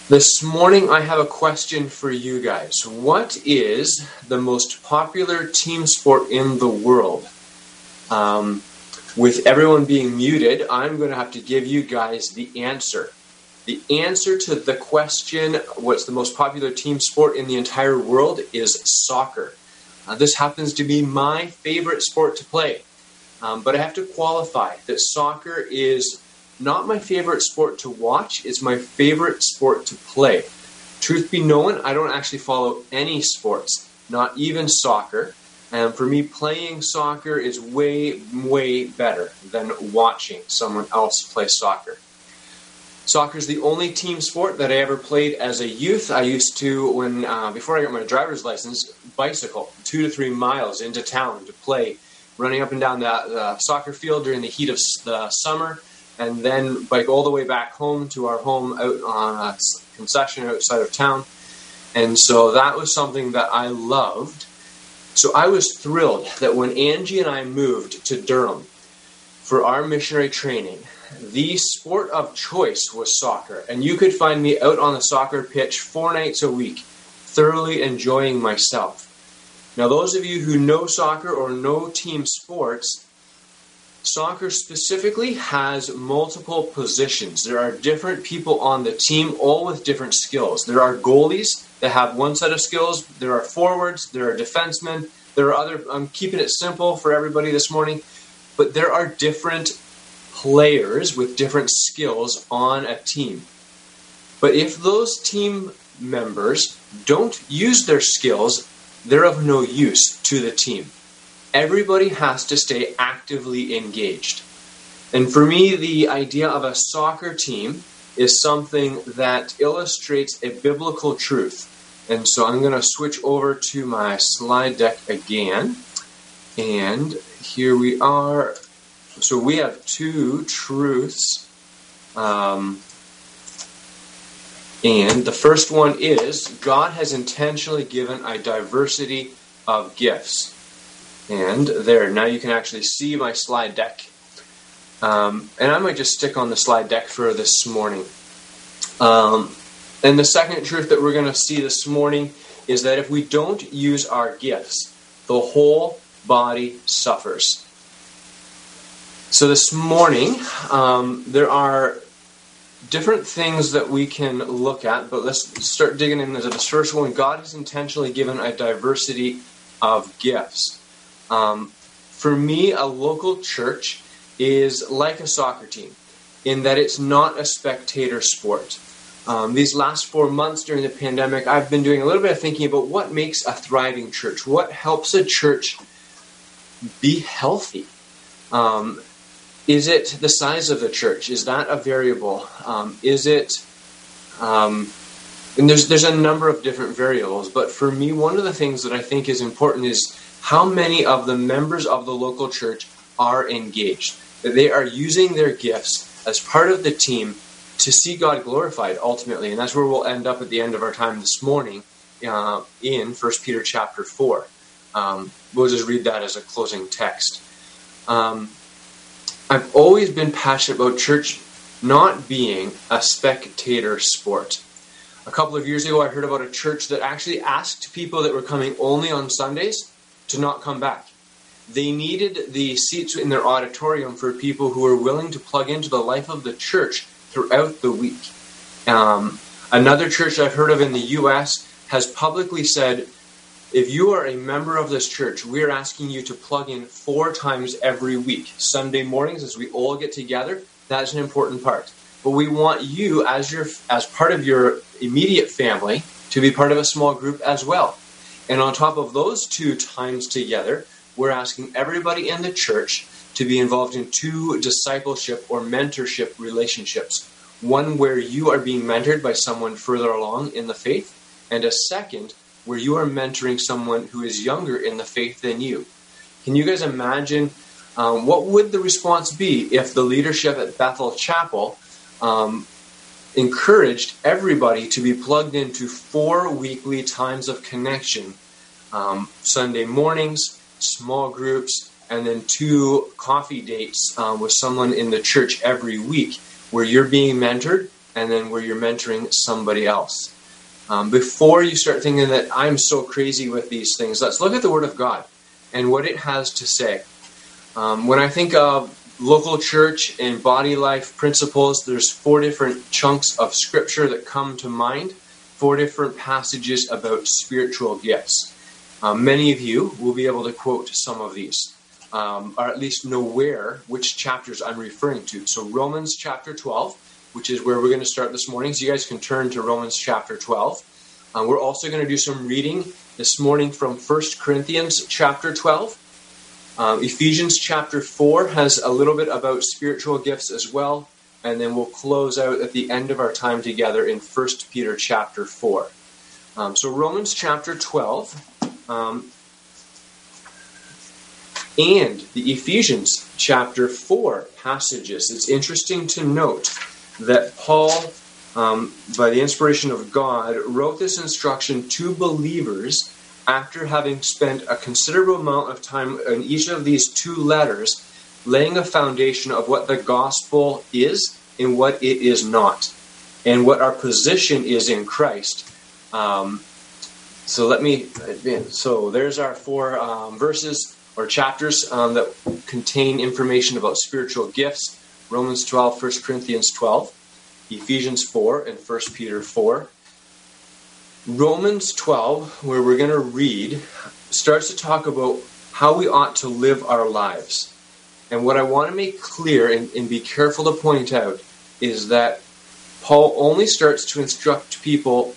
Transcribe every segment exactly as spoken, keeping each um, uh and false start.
This morning I have a question for you guys. What is the most popular team sport in the world? Um, with everyone being muted, I'm going to have to give you guys the answer. The answer to the question, what's the most popular team sport in the entire world, is soccer. Uh, this happens to be my favorite sport to play. Um, but I have to qualify that soccer is not my favorite sport to watch. It's my favorite sport to play. Truth be known, I don't actually follow any sports, not even soccer. And for me, playing soccer is way, way better than watching someone else play soccer. Soccer is the only team sport that I ever played as a youth. I used to, when uh, before I got my driver's license, bicycle two to three miles into town to play, running up and down the, the soccer field during the heat of the summer, and then bike all the way back home to our home out on a concession outside of town. And so that was something that I loved. So I was thrilled that when Angie and I moved to Durham for our missionary training, the sport of choice was soccer. And you could find me out on the soccer pitch four nights a week, thoroughly enjoying myself. Now, those of you who know soccer or know team sports, soccer specifically has multiple positions. There are different people on the team, all with different skills. There are goalies that have one set of skills. There are forwards. There are defensemen. There are other, I'm keeping it simple for everybody this morning, but there are different players with different skills on a team. But if those team members don't use their skills, they're of no use to the team. Everybody has to stay actively engaged. And for me, the idea of a soccer team is something that illustrates a biblical truth. And so I'm going to switch over to my slide deck again. And here we are. So we have two truths. Um, and the first one is God has intentionally given a diversity of gifts. And there, now you can actually see my slide deck. Um, and I might just stick on the slide deck for this morning. Um, and the second truth that we're going to see this morning is that if we don't use our gifts, the whole body suffers. So this morning, um, there are different things that we can look at, but let's start digging into this first one. God has intentionally given a diversity of gifts. Um, for me, a local church is like a soccer team in that it's not a spectator sport. Um, these last four months during the pandemic, I've been doing a little bit of thinking about what makes a thriving church. What helps a church be healthy? Um, is it the size of the church? Is that a variable? Um, is it... Um, and there's there's a number of different variables, but for me, one of the things that I think is important is how many of the members of the local church are engaged, that they are using their gifts as part of the team to see God glorified ultimately. And that's where we'll end up at the end of our time this morning uh, in First Peter chapter four. Um, we'll just read that as a closing text. Um, I've always been passionate about church not being a spectator sport. A couple of years ago, I heard about a church that actually asked people that were coming only on Sundays to not come back. They needed the seats in their auditorium for people who were willing to plug into the life of the church throughout the week. Um, another church I've heard of in the U S has publicly said, if you are a member of this church, we're asking you to plug in four times every week. Sunday mornings, as we all get together, that's an important part. But we want you, as your as part of your immediate family, to be part of a small group as well. And on top of those two times together, we're asking everybody in the church to be involved in two discipleship or mentorship relationships. One where you are being mentored by someone further along in the faith, and a second where you are mentoring someone who is younger in the faith than you. Can you guys imagine um, what would the response be if the leadership at Bethel Chapel um, encouraged everybody to be plugged into four weekly times of connection, um, Sunday mornings, small groups, and then two coffee dates um, with someone in the church every week where you're being mentored and then where you're mentoring somebody else. Um, before you start thinking that I'm so crazy with these things, let's look at the Word of God and what it has to say. Um, when I think of local church and body life principles, there's four different chunks of Scripture that come to mind, four different passages about spiritual gifts. Um, many of you will be able to quote some of these, um, or at least know where, which chapters I'm referring to. So Romans chapter twelve, which is where we're going to start this morning. So you guys can turn to Romans chapter twelve. Uh, we're also going to do some reading this morning from First Corinthians chapter twelve. Um, Ephesians chapter four has a little bit about spiritual gifts as well. And then we'll close out at the end of our time together in First Peter chapter four. Um, so Romans chapter twelve um, and the Ephesians chapter four passages. It's interesting to note that Paul, um, by the inspiration of God, wrote this instruction to believers after having spent a considerable amount of time in each of these two letters laying a foundation of what the gospel is and what it is not, and what our position is in Christ. Um, so let me, so there's our four um, verses or chapters um, that contain information about spiritual gifts. Romans twelve, First Corinthians twelve, Ephesians four, and First Peter four. Romans twelve, where we're going to read, starts to talk about how we ought to live our lives. And what I want to make clear and, and be careful to point out is that Paul only starts to instruct people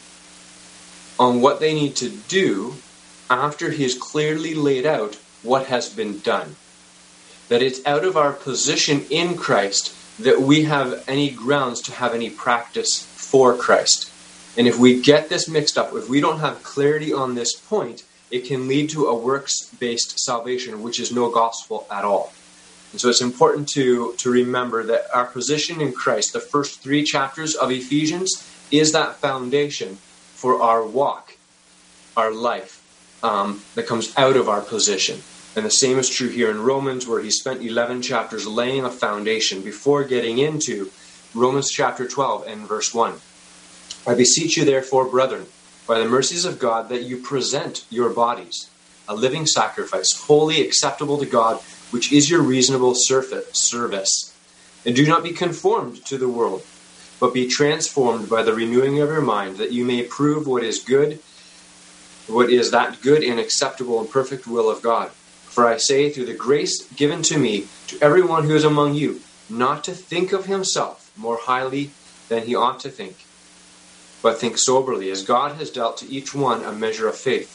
on what they need to do after he has clearly laid out what has been done. That it's out of our position in Christ that we have any grounds to have any practice for Christ. And if we get this mixed up, if we don't have clarity on this point, it can lead to a works-based salvation, which is no gospel at all. And so it's important to, to remember that our position in Christ, the first three chapters of Ephesians, is that foundation for our walk, our life, um, that comes out of our position. And the same is true here in Romans, where he spent eleven chapters laying a foundation before getting into Romans chapter twelve and verse one. I beseech you, therefore, brethren, by the mercies of God, that you present your bodies a living sacrifice, wholly acceptable to God, which is your reasonable service. And do not be conformed to the world, but be transformed by the renewing of your mind, that you may prove what is good, what is that good and acceptable and perfect will of God. For I say, through the grace given to me, to everyone who is among you, not to think of himself more highly than he ought to think, but think soberly, as God has dealt to each one a measure of faith.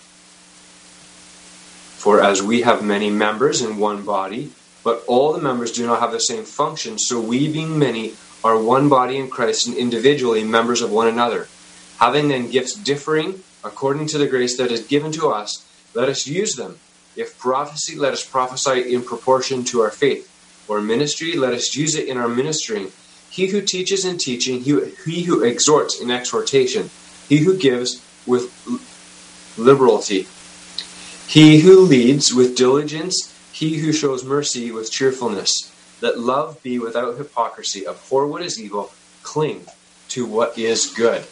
For as we have many members in one body, but all the members do not have the same function, so we, being many, are one body in Christ and individually members of one another. Having then gifts differing according to the grace that is given to us, let us use them. If prophecy, let us prophesy in proportion to our faith. Or ministry, let us use it in our ministering. He who teaches in teaching, he, he who exhorts in exhortation, he who gives with liberality, he who leads with diligence, he who shows mercy with cheerfulness. Let love be without hypocrisy. Abhor what is evil, cling to what is good.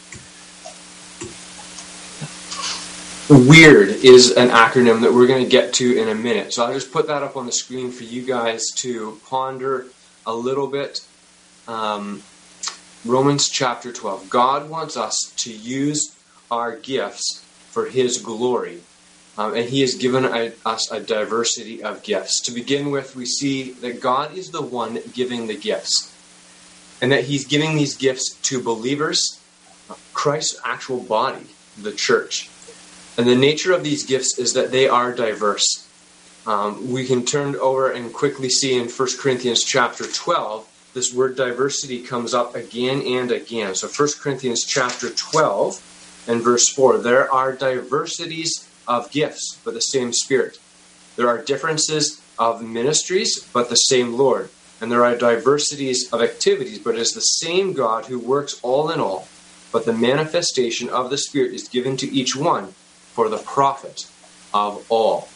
WEIRD is an acronym that we're going to get to in a minute. So I'll just put that up on the screen for you guys to ponder a little bit. Um, Romans chapter twelve. God wants us to use our gifts for His glory. Um, and He has given a, us a diversity of gifts. To begin with, we see that God is the one giving the gifts. And that He's giving these gifts to believers, Christ's actual body, the church. And the nature of these gifts is that they are diverse. Um, we can turn over and quickly see in First Corinthians chapter twelve, this word diversity comes up again and again. So First Corinthians chapter twelve and verse four, there are diversities of gifts, but the same Spirit. There are differences of ministries, but the same Lord. And there are diversities of activities, but it is the same God who works all in all. But the manifestation of the Spirit is given to each one for the profit of all.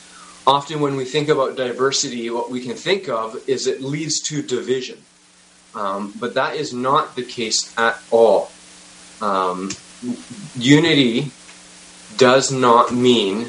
Often when we think about diversity, what we can think of is it leads to division. Um, but that is not the case at all. Um, unity does not mean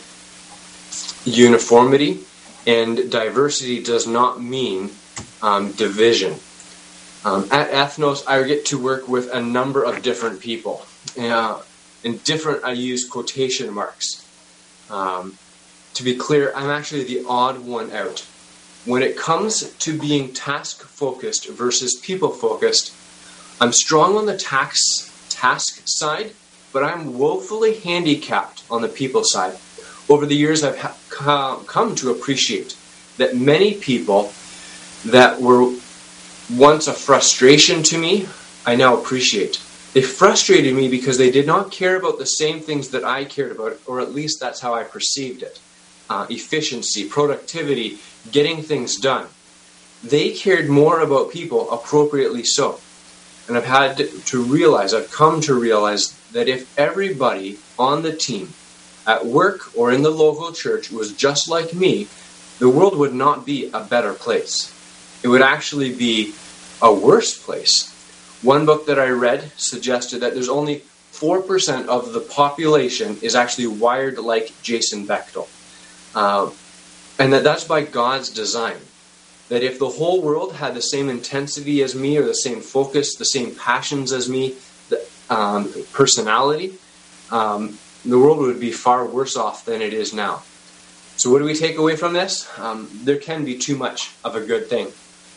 uniformity, and diversity does not mean um, division. Um, at Ethnos, I get to work with a number of different people. Uh, and different, I use quotation marks. Um, to be clear, I'm actually the odd one out. When it comes to being task-focused versus people-focused, I'm strong on the tax, task side, but I'm woefully handicapped on the people side. Over the years, I've ha- come to appreciate that many people that were once a frustration to me, I now appreciate. They frustrated me because they did not care about the same things that I cared about, or at least that's how I perceived it. Uh, efficiency, productivity, getting things done. They cared more about people, appropriately so. And I've had to realize, I've come to realize that if everybody on the team, at work or in the local church, was just like me, the world would not be a better place. It would actually be a worse place. One book that I read suggested that there's only four percent of the population is actually wired like Jason Bechtel. Uh, and that that's by God's design. That if the whole world had the same intensity as me, or the same focus, the same passions as me, the um, personality, um, the world would be far worse off than it is now. So what do we take away from this? Um, there can be too much of a good thing.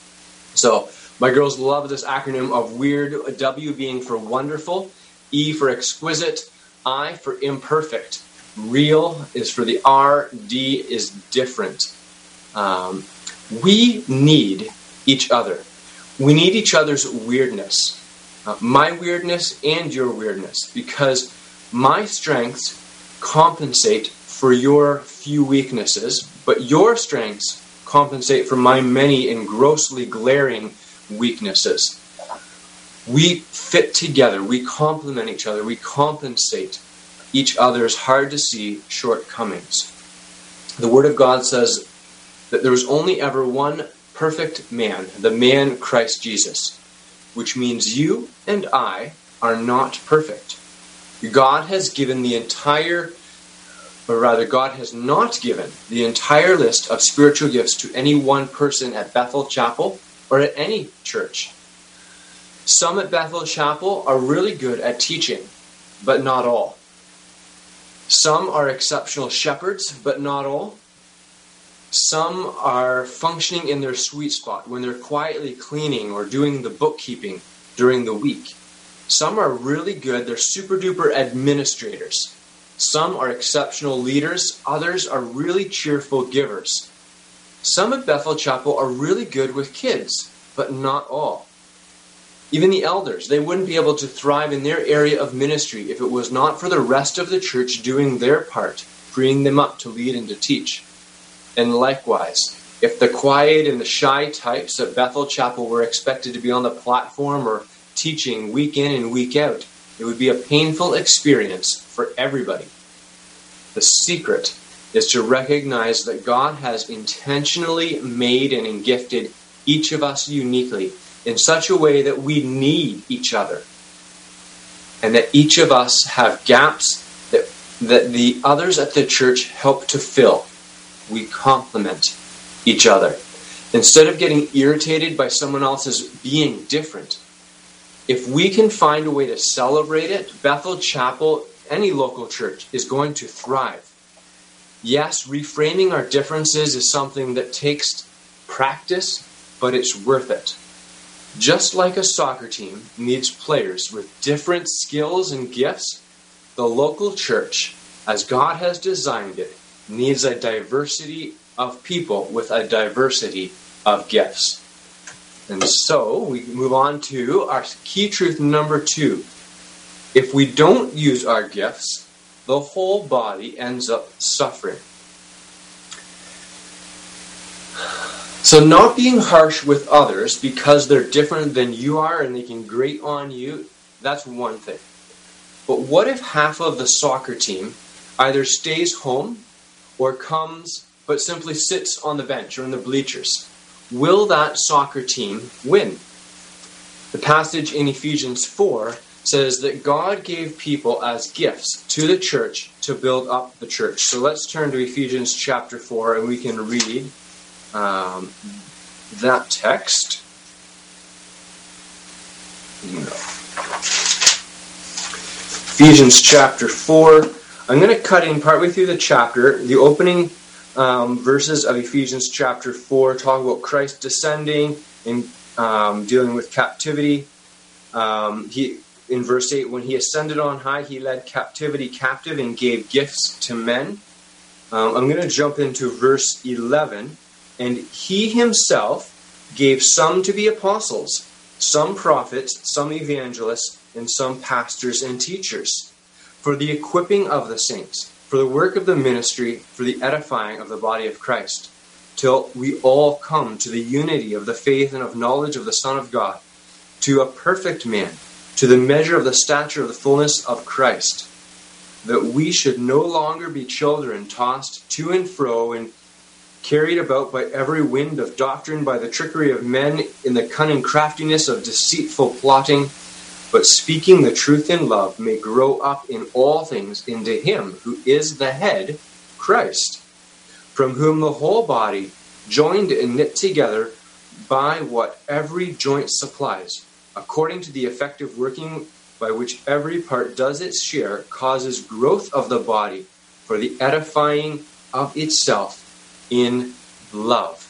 So my girls love this acronym of WEIRD, W being for wonderful, E for exquisite, I for imperfect. Real is for the R, D is different. Um, we need each other. We need each other's weirdness. Uh, my weirdness and your weirdness. Because my strengths compensate for your few weaknesses, but your strengths compensate for my many and grossly glaring weaknesses. We fit together. We complement each other. We compensate each other's hard-to-see shortcomings. The Word of God says that there was only ever one perfect man, the man Christ Jesus, which means you and I are not perfect. God has given the entire, or rather God has not given the entire list of spiritual gifts to any one person at Bethel Chapel or at any church. Some at Bethel Chapel are really good at teaching, but not all. Some are exceptional shepherds, but not all. Some are functioning in their sweet spot when they're quietly cleaning or doing the bookkeeping during the week. Some are really good, they're super duper administrators. Some are exceptional leaders, others are really cheerful givers. Some at Bethel Chapel are really good with kids, but not all. Even the elders, they wouldn't be able to thrive in their area of ministry if it was not for the rest of the church doing their part, freeing them up to lead and to teach. And likewise, if the quiet and the shy types at Bethel Chapel were expected to be on the platform or teaching week in and week out, it would be a painful experience for everybody. The secret is to recognize that God has intentionally made and gifted each of us uniquely in such a way that we need each other, and that each of us have gaps that, that the others at the church help to fill. We complement each other. Instead of getting irritated by someone else's being different, if we can find a way to celebrate it, Bethel Chapel, any local church, is going to thrive. Yes, reframing our differences is something that takes practice, but it's worth it. Just like a soccer team needs players with different skills and gifts, the local church, as God has designed it, needs a diversity of people with a diversity of gifts. And so we move on to our key truth number two. If we don't use our gifts, the whole body ends up suffering. So not being harsh with others because they're different than you are and they can grate on you, that's one thing. But what if half of the soccer team either stays home or comes but simply sits on the bench or in the bleachers? Will that soccer team win? The passage in Ephesians four says that God gave people as gifts to the church to build up the church. So let's turn to Ephesians chapter four and we can read um, that text. No. Ephesians chapter four. I'm going to cut in partway through the chapter. The opening um, verses of Ephesians chapter four talk about Christ descending and um, dealing with captivity. Um, he in verse eight, when he ascended on high, he led captivity captive and gave gifts to men. Um, I'm going to jump into verse eleven. And he himself gave some to be apostles, some prophets, some evangelists, and some pastors and teachers, for the equipping of the saints, for the work of the ministry, for the edifying of the body of Christ, till we all come to the unity of the faith and of knowledge of the Son of God, to a perfect man, to the measure of the stature of the fullness of Christ, that we should no longer be children tossed to and fro and carried about by every wind of doctrine, by the trickery of men, in the cunning craftiness of deceitful plotting, but speaking the truth in love, may grow up in all things into him who is the head, Christ, from whom the whole body, joined and knit together by what every joint supplies, according to the effective working by which every part does its share, causes growth of the body for the edifying of itself in love.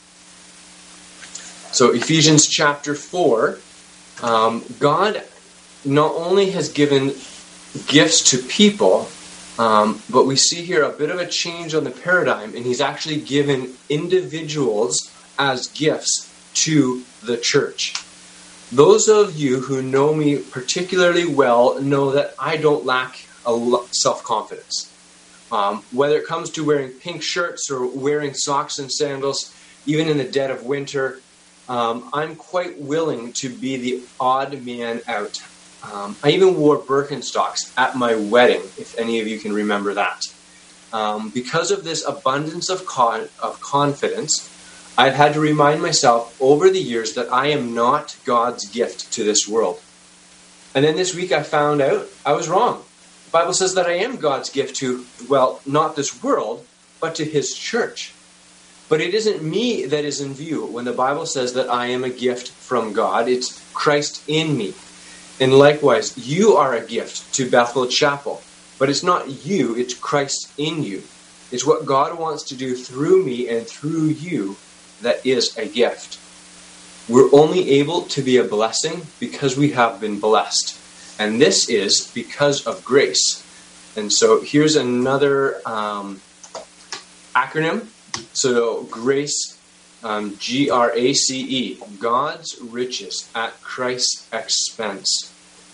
So Ephesians chapter four, um, God not only has given gifts to people, um, but we see here a bit of a change on the paradigm, and he's actually given individuals as gifts to the church. Those of you who know me particularly well know that I don't lack a lo- self-confidence. Um, whether it comes to wearing pink shirts or wearing socks and sandals, even in the dead of winter, um, I'm quite willing to be the odd man out. Um, I even wore Birkenstocks at my wedding, if any of you can remember that. Um, because of this abundance of con- of confidence, I've had to remind myself over the years that I am not God's gift to this world. And then this week I found out I was wrong. The Bible says that I am God's gift to, well, not this world, but to his church. But it isn't me that is in view when the Bible says that I am a gift from God. It's Christ in me. And likewise, you are a gift to Bethel Chapel. But it's not you, it's Christ in you. It's what God wants to do through me and through you that is a gift. We're only able to be a blessing because we have been blessed. And this is because of grace. And so here's another um, acronym. So grace, um, G R A C E, God's riches at Christ's expense.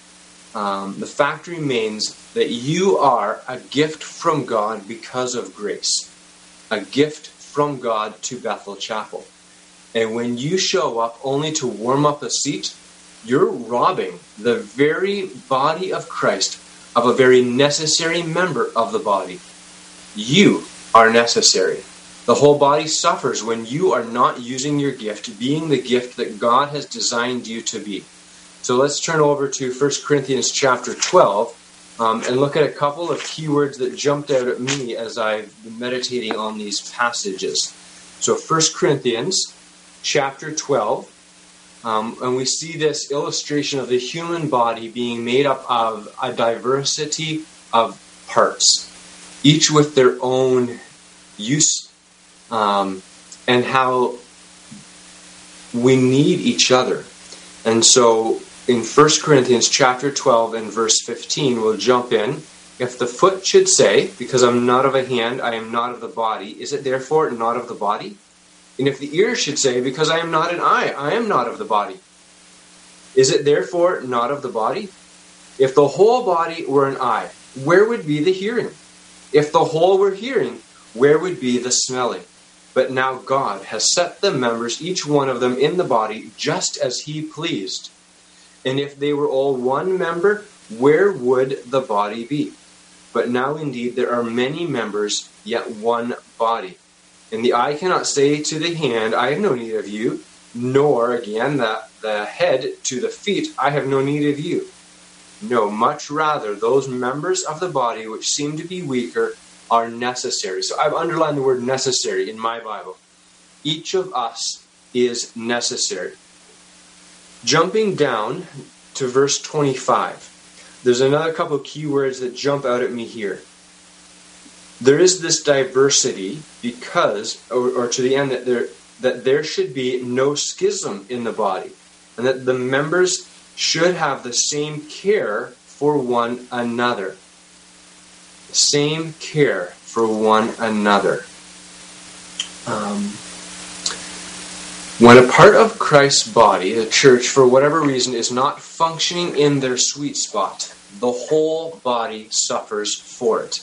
Um, the fact remains that you are a gift from God because of grace. A gift from God to Bethel Chapel. And when you show up only to warm up a seat, you're robbing the very body of Christ of a very necessary member of the body. You are necessary. The whole body suffers when you are not using your gift, being the gift that God has designed you to be. So let's turn over to First Corinthians chapter twelve um, and look at a couple of keywords that jumped out at me as I've been meditating on these passages. So First Corinthians chapter twelve. Um, and we see this illustration of the human body being made up of a diversity of parts, each with their own use, um, and how we need each other. And so in First Corinthians chapter twelve and verse fifteen, we'll jump in. If the foot should say, because I'm not of a hand, I am not of the body, is it therefore not of the body? And if the ear should say, because I am not an eye, I am not of the body, is it therefore not of the body? If the whole body were an eye, where would be the hearing? If the whole were hearing, where would be the smelling? But now God has set the members, each one of them, in the body, just as he pleased. And if they were all one member, where would the body be? But now indeed there are many members, yet one body. And the eye cannot say to the hand, I have no need of you, nor, again, that the head to the feet, I have no need of you. No, much rather, those members of the body which seem to be weaker are necessary. So I've underlined the word necessary in my Bible. Each of us is necessary. Jumping down to verse twenty-five, there's another couple of key words that jump out at me here. There is this diversity because, or, or to the end that there, that there should be no schism in the body, and that the members should have the same care for one another. Same care for one another. Um, when a part of Christ's body, the church, for whatever reason, is not functioning in their sweet spot, the whole body suffers for it.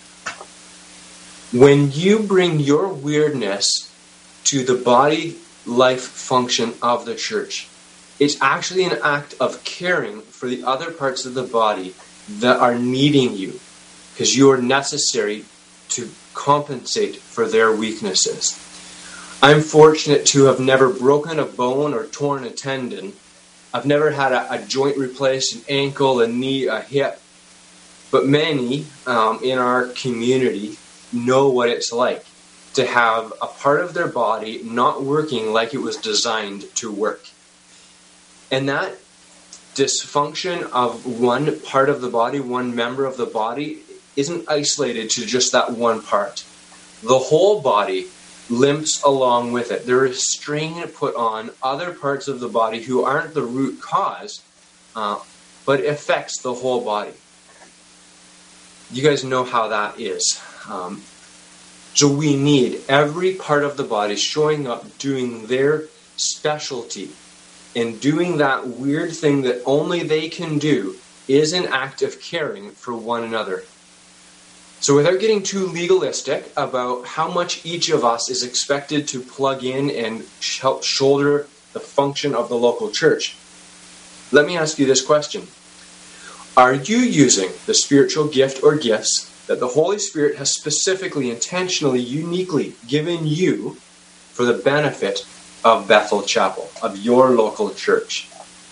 When you bring your weirdness to the body life function of the church, it's actually an act of caring for the other parts of the body that are needing you, because you are necessary to compensate for their weaknesses. I'm fortunate to have never broken a bone or torn a tendon. I've never had a, a joint replaced, an ankle, a knee, a hip. But many um, in our community know what it's like to have a part of their body not working like it was designed to work. And that dysfunction of one part of the body, one member of the body, isn't isolated to just that one part. The whole body limps along with it. There is strain put on other parts of the body who aren't the root cause, uh, but it affects the whole body. You guys know how that is. Um, so we need every part of the body showing up, doing their specialty, and doing that weird thing that only they can do is an act of caring for one another. So without getting too legalistic about how much each of us is expected to plug in and help shoulder the function of the local church, let me ask you this question. Are you using the spiritual gift or gifts that the Holy Spirit has specifically, intentionally, uniquely given you for the benefit of Bethel Chapel, of your local church?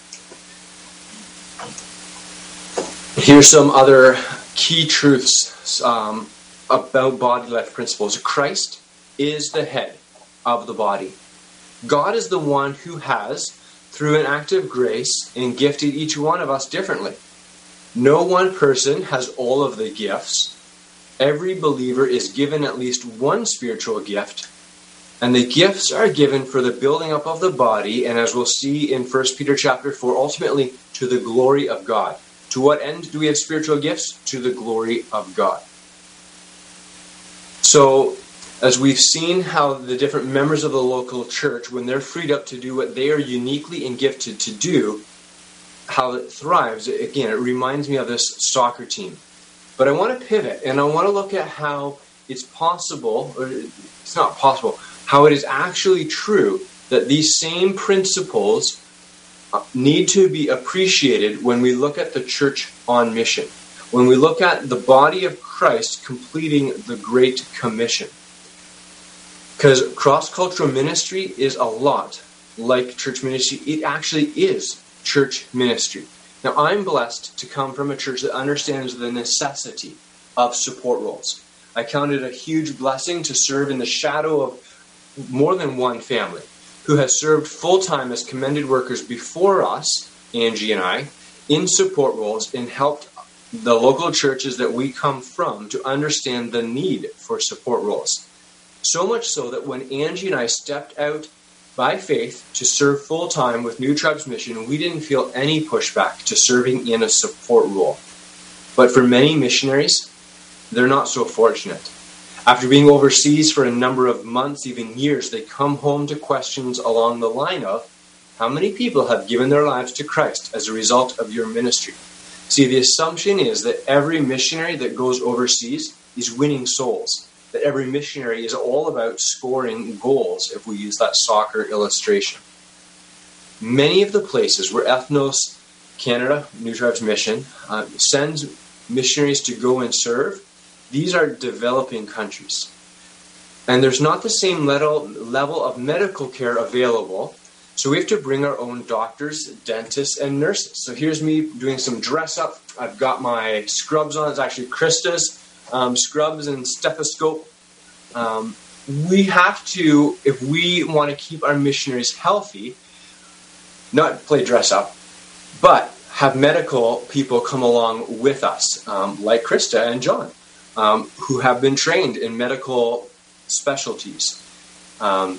Here's some other key truths um, about body life principles. Christ is the head of the body. God is the one who has, through an act of grace, and gifted each one of us differently. No one person has all of the gifts. Every believer is given at least one spiritual gift, and the gifts are given for the building up of the body, and as we'll see in First Peter chapter four, ultimately to the glory of God. To what end do we have spiritual gifts? To the glory of God. So, as we've seen how the different members of the local church, when they're freed up to do what they are uniquely and gifted to do, how it thrives, again, it reminds me of this soccer team. But I want to pivot, and I want to look at how it's possible, or it's not possible, how it is actually true that these same principles need to be appreciated when we look at the church on mission, when we look at the body of Christ completing the Great Commission. Because cross-cultural ministry is a lot like church ministry. It actually is church ministry. Now, I'm blessed to come from a church that understands the necessity of support roles. I count it a huge blessing to serve in the shadow of more than one family who has served full-time as commended workers before us, Angie and I, in support roles and helped the local churches that we come from to understand the need for support roles. So much so that when Angie and I stepped out by faith to serve full-time with New Tribes Mission, we didn't feel any pushback to serving in a support role. But for many missionaries, they're not so fortunate. After being overseas for a number of months, even years, they come home to questions along the line of, how many people have given their lives to Christ as a result of your ministry? See, the assumption is that every missionary that goes overseas is winning souls, that every missionary is all about scoring goals, if we use that soccer illustration. Many of the places where Ethnos Canada, New Tribes Mission, uh, sends missionaries to go and serve, these are developing countries. And there's not the same level, level of medical care available So we have to bring our own doctors, dentists, and nurses. So here's me doing some dress up. I've got my scrubs on. It's actually Krista's um, scrubs and stethoscope. Um, we have to, if we want to keep our missionaries healthy, not play dress up, but have medical people come along with us, um, like Krista and John, um, who have been trained in medical specialties. Um,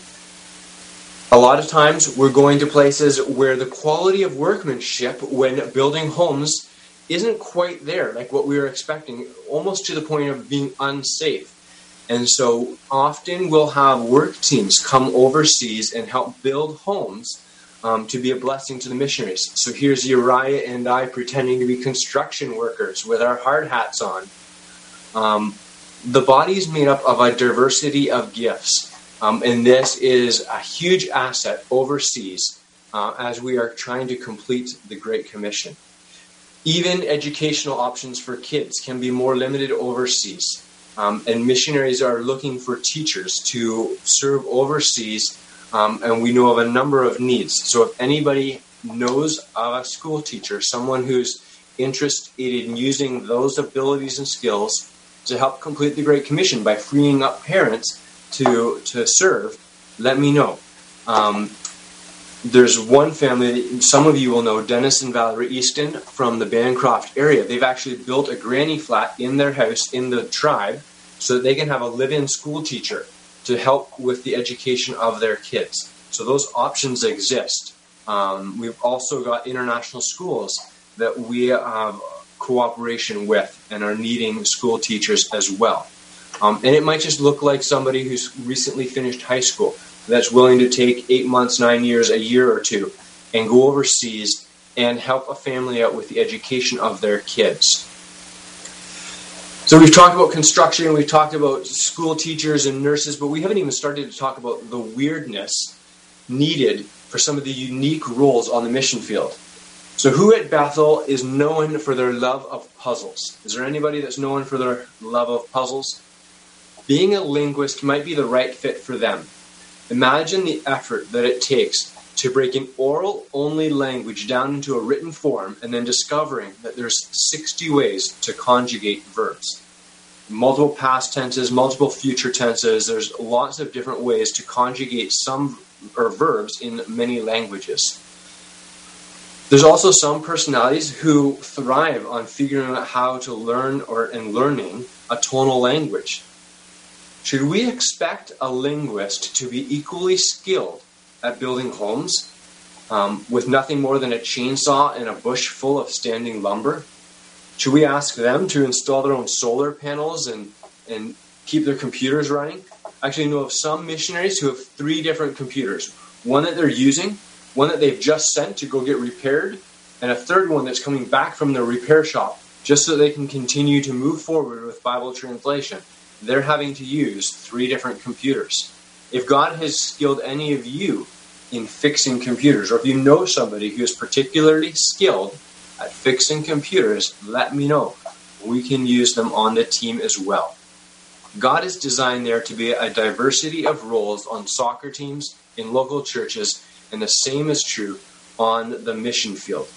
a lot of times we're going to places where the quality of workmanship when building homes isn't quite there, like what we were expecting, almost to the point of being unsafe. And so often we'll have work teams come overseas and help build homes um, to be a blessing to the missionaries. So here's Uriah and I pretending to be construction workers with our hard hats on. Um, the body is made up of a diversity of gifts. Um, and this is a huge asset overseas uh, as we are trying to complete the Great Commission. Even educational options for kids can be more limited overseas. Um, and missionaries are looking for teachers to serve overseas, um, and we know of a number of needs. So if anybody knows of a school teacher, someone who's interested in using those abilities and skills to help complete the Great Commission by freeing up parents to to serve, let me know. Um, there's one family that some of you will know, Dennis and Valerie Easton from the Bancroft area. They've actually built a granny flat in their house in the tribe so that they can have a live-in school teacher to help with the education of their kids. So those options exist. Um, we've also got international schools that we have cooperation with and are needing school teachers as well. Um, and it might just look like somebody who's recently finished high school that's willing to take eight months, nine years, a year or two, and go overseas and help a family out with the education of their kids. So we've talked about construction, we've talked about school teachers and nurses, but we haven't even started to talk about the weirdness needed for some of the unique roles on the mission field. So who at Bethel is known for their love of puzzles? Is there anybody that's known for their love of puzzles? Being a linguist might be the right fit for them. Imagine the effort that it takes to break an oral-only language down into a written form and then discovering that there's sixty ways to conjugate verbs. Multiple past tenses, multiple future tenses, there's lots of different ways to conjugate some or verbs in many languages. There's also some personalities who thrive on figuring out how to learn or and learning a tonal language. Should we expect a linguist to be equally skilled at building homes um, with nothing more than a chainsaw and a bush full of standing lumber? Should we ask them to install their own solar panels and, and keep their computers running? I actually know of some missionaries who have three different computers. One that they're using, one that they've just sent to go get repaired, and a third one that's coming back from their repair shop just so they can continue to move forward with Bible translation. They're having to use three different computers. If God has skilled any of you in fixing computers, or if you know somebody who is particularly skilled at fixing computers, let me know. We can use them on the team as well. God has designed there to be a diversity of roles on soccer teams, in local churches, and the same is true on the mission field.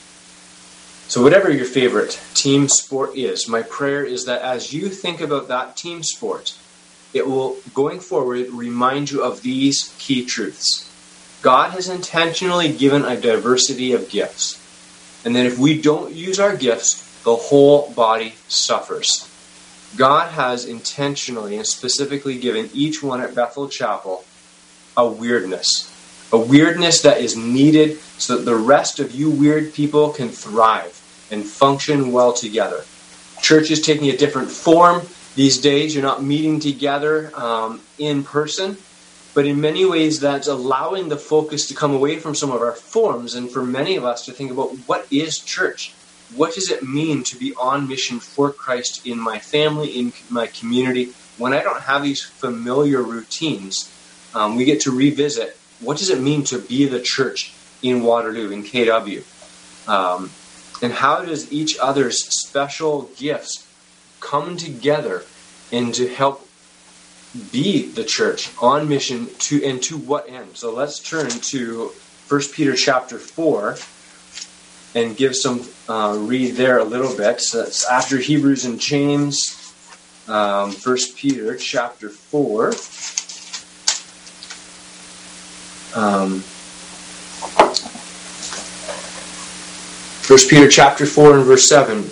So whatever your favorite team sport is, my prayer is that as you think about that team sport, it will, going forward, remind you of these key truths. God has intentionally given a diversity of gifts. And that if we don't use our gifts, the whole body suffers. God has intentionally and specifically given each one at Bethel Chapel a weirdness. A weirdness that is needed so that the rest of you weird people can thrive and function well together. Church is taking a different form these days. You're not meeting together um, in person, but in many ways that's allowing the focus to come away from some of our forms and for many of us to think about what is church? What does it mean to be on mission for Christ in my family, in my community? When I don't have these familiar routines, um, we get to revisit what does it mean to be the church in Waterloo, in K W? Um, and how does each other's special gifts come together and to help be the church on mission to and to what end? So let's turn to First Peter chapter four and give some uh, read there a little bit. So that's after Hebrews and James. Um, First Peter chapter four. Um, First Peter chapter four and verse seven.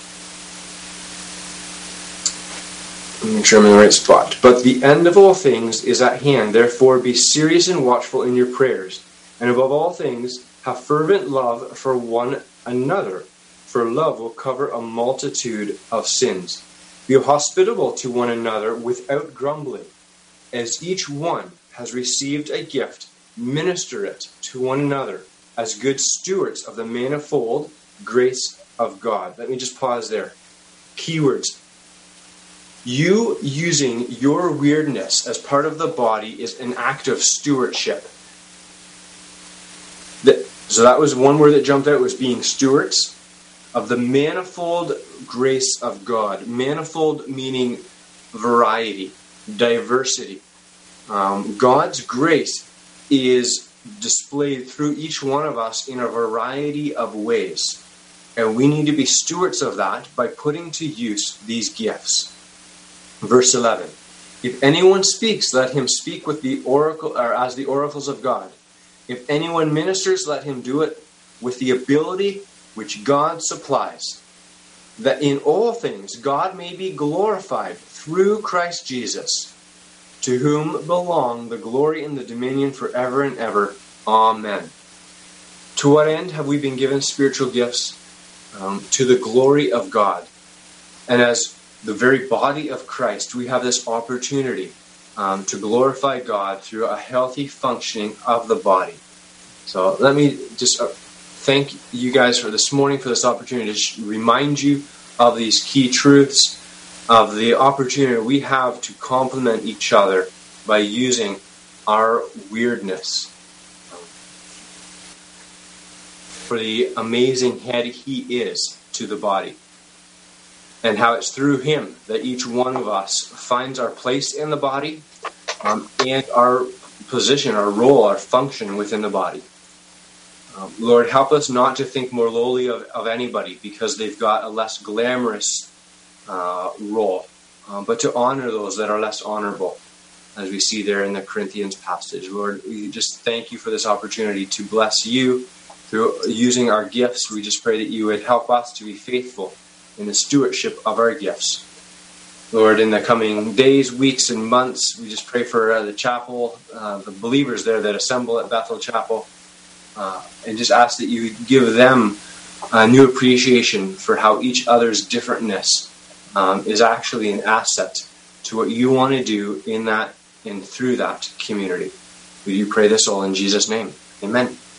Make sure I'm in the right spot. But the end of all things is at hand. Therefore be serious and watchful in your prayers. And above all things, have fervent love for one another. For love will cover a multitude of sins. Be hospitable to one another without grumbling. As each one has received a gift, minister it to one another as good stewards of the manifold grace of God. Let me just pause there. Keywords. You using your weirdness as part of the body is an act of stewardship. So that was one word that jumped out, was being stewards of the manifold grace of God. Manifold meaning variety, diversity. Um, God's grace is displayed through each one of us in a variety of ways. And we need to be stewards of that by putting to use these gifts. Verse eleven. If anyone speaks, let him speak with the oracle, or as the oracles of God. If anyone ministers, let him do it with the ability which God supplies, that in all things God may be glorified through Christ Jesus, to whom belong the glory and the dominion forever and ever. Amen. To what end have we been given spiritual gifts? Um, to the glory of God. And as the very body of Christ, we have this opportunity um, to glorify God through a healthy functioning of the body. So let me just uh, thank you guys for this morning, for this opportunity to sh- remind you of these key truths, of the opportunity we have to complement each other by using our weirdness for the amazing head He is to the body. And how it's through Him that each one of us finds our place in the body um, and our position, our role, our function within the body. Um, Lord, help us not to think more lowly of, of anybody because they've got a less glamorous uh, role, um, but to honor those that are less honorable, as we see there in the Corinthians passage. Lord, we just thank you for this opportunity to bless you through using our gifts. We just pray that you would help us to be faithful in the stewardship of our gifts. Lord, in the coming days, weeks, and months, we just pray for uh, the chapel, uh, the believers there that assemble at Bethel Chapel, uh, and just ask that you give them a new appreciation for how each other's differentness um, is actually an asset to what you want to do in that and through that community. We do pray this all in Jesus' name. Amen.